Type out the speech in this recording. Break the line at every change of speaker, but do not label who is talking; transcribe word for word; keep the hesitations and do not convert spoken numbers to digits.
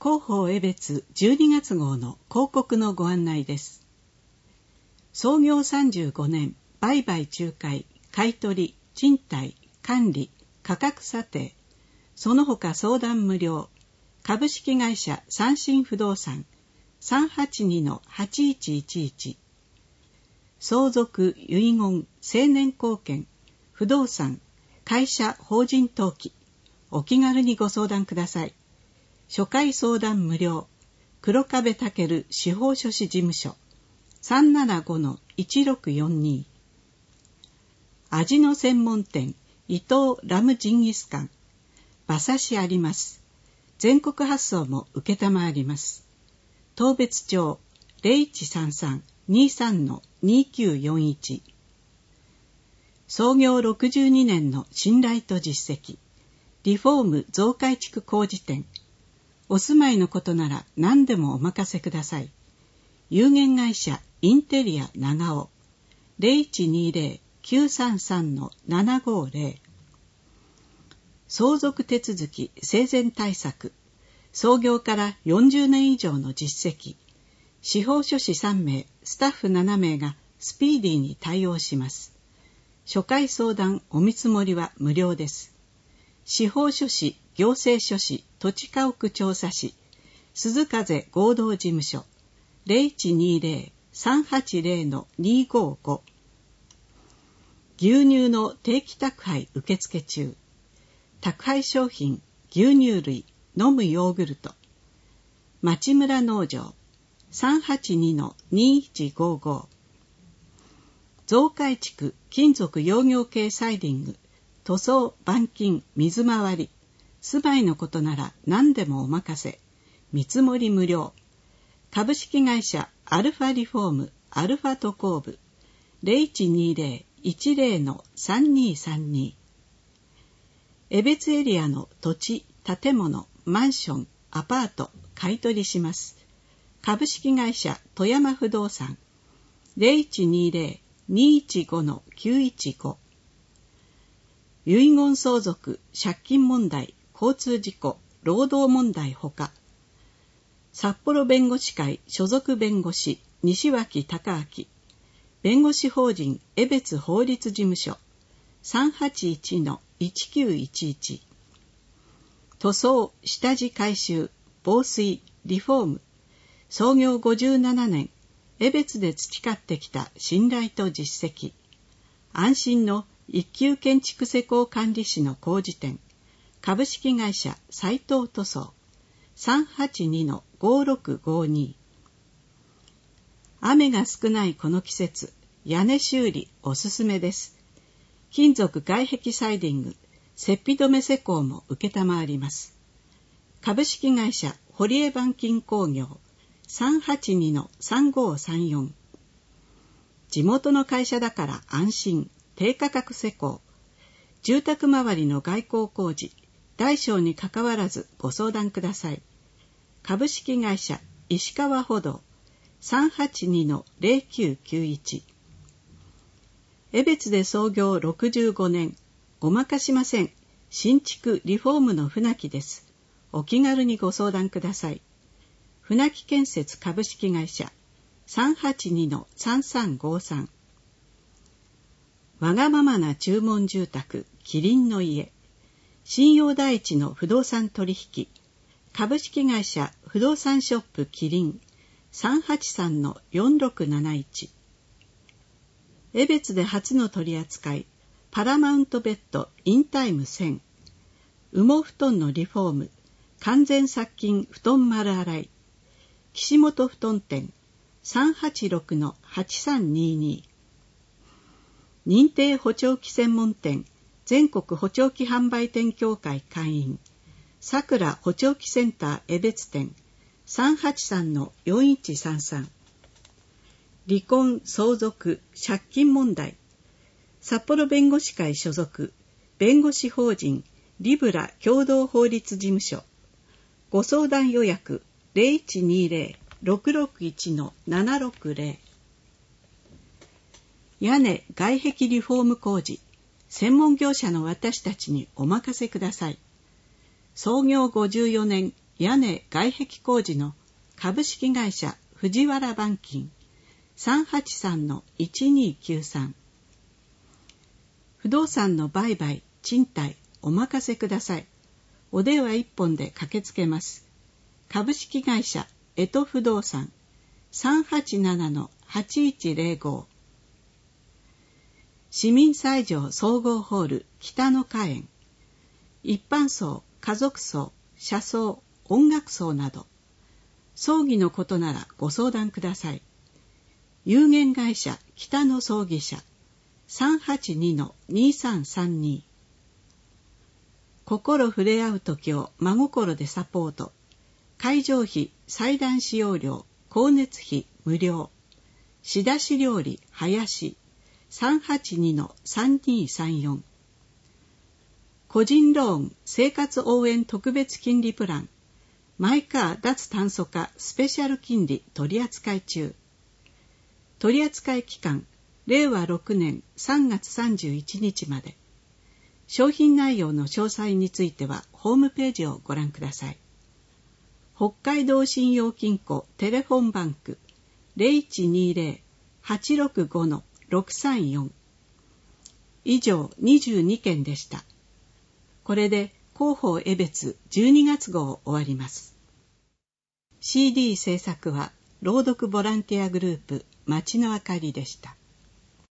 広報江別じゅうにがつ号の広告のご案内です。創業さんじゅうごねん、売買仲介、買取、賃貸、管理、価格査定、その他相談無料、株式会社三新不動産 さんはちにのはちいちいちいち、相続、遺言、成年後見、不動産、会社、法人登記、お気軽にご相談ください。初回相談無料、黒壁武司法書士事務所 さんななごのいちろくよんに、味の専門店伊藤ラムジンギスカン、馬刺しあります。全国発送も受けたまわります。当別町 ゼロいちさんさんにさんのにきゅうよんいち、創業ろくじゅうにねんの信頼と実績、リフォーム増改築工事店。お住まいのことなら何でもお任せください。有限会社インテリア長尾 ゼロいちにゼロ きゅうさんさんのななごゼロ、相続手続き生前対策、創業からよんじゅうねん以上の実績、司法書士さんめい、スタッフななめいがスピーディーに対応します。初回相談お見積もりは無料です。司法書士、行政書士、土地家屋調査士、鈴風合同事務所 ゼロいちにゼロ さんはちゼロのにごご、牛乳の定期宅配受付中、宅配商品、牛乳類、飲むヨーグルト、町村農場 さんはちにのにいちごご、増改築、金属養業系サイディング、塗装、板金、水回り、住まいのことなら何でもお任せ、見積もり無料、株式会社アルファリフォーム、アルファ都工部 ゼロいちにゼロ いちゼロのさんにさんに、江別エリアの土地、建物、マンション、アパート、買取します。株式会社富山不動産 ゼロいちにゼロ にいちごのきゅういちご、遺言相続、借金問題、交通事故、労働問題ほか、札幌弁護士会所属弁護士西脇隆明、弁護士法人江別法律事務所 さんはちいちのいちきゅういちいち、塗装、下地改修、防水、リフォーム、創業ごじゅうななねん、江別で培ってきた信頼と実績、安心の一級建築施工管理士の工事店、株式会社斉藤塗装 さんはちにのごろくごに、雨が少ないこの季節、屋根修理おすすめです。金属外壁サイディング、雪庇止め施工も受けたまわります。株式会社堀江板金工業 さんはちにのさんごさんよん、地元の会社だから安心、低価格施工、住宅周りの外構工事、大小にかかわらずご相談ください。株式会社石川歩道 さんはちにのゼロきゅうきゅういち、江別で創業ろくじゅうごねん、ごまかしません。新築リフォームの船木です。お気軽にご相談ください。船木建設株式会社 さんはちにのさんさんごさん、わがままな注文住宅キリンの家、信用第一の不動産取引、株式会社不動産ショップキリン さんはちさんのよんろくなないち、江別で初の取り扱い、パラマウントベッドインタイムせん、羽毛布団のリフォーム、完全殺菌布団丸洗い、岸本布団店 さんはちろくのはちさんにに、認定補聴器専門店、全国補聴器販売店協会会員、さくら補聴器センター江別店 さんはちさんのよんいちさんさん、離婚、相続、借金問題、札幌弁護士会所属、弁護士法人リブラ共同法律事務所、ご相談予約 ゼロいちにゼロ ろくろくいちのななろくゼロ、屋根外壁リフォーム工事、専門業者の私たちにお任せください。創業ごじゅうよねん、 屋根外壁工事の株式会社藤原板金 さんはちさんのいちにきゅうさん。不動産の売買、賃貸、お任せください。お電話一本で駆けつけます。株式会社江戸不動産 さんはちななのはちいちゼロご。市民斎場総合ホール北の花園。一般葬、家族葬、社葬、音楽葬など、葬儀のことならご相談ください。有限会社北の葬儀社 さんはちにのにさんさんに。心触れ合う時を真心でサポート。会場費、祭壇使用料、光熱費無料。仕出し料理林 さんはちにのさんにさんよん。個人ローン生活応援特別金利プランマイカー脱炭素化スペシャル金利取扱中。取扱期間れいわろくねんさんがつさんじゅういちにちまで。商品内容の詳細についてはホームページをご覧ください。北海道信用金庫テレフォンバンク ゼロいちにゼロ はちろくご ろくさんよん。以上にじゅうにけんでした。これで広報江別じゅうにがつ号終わります。シーディー 制作は朗読ボランティアグループ町のあかりでした。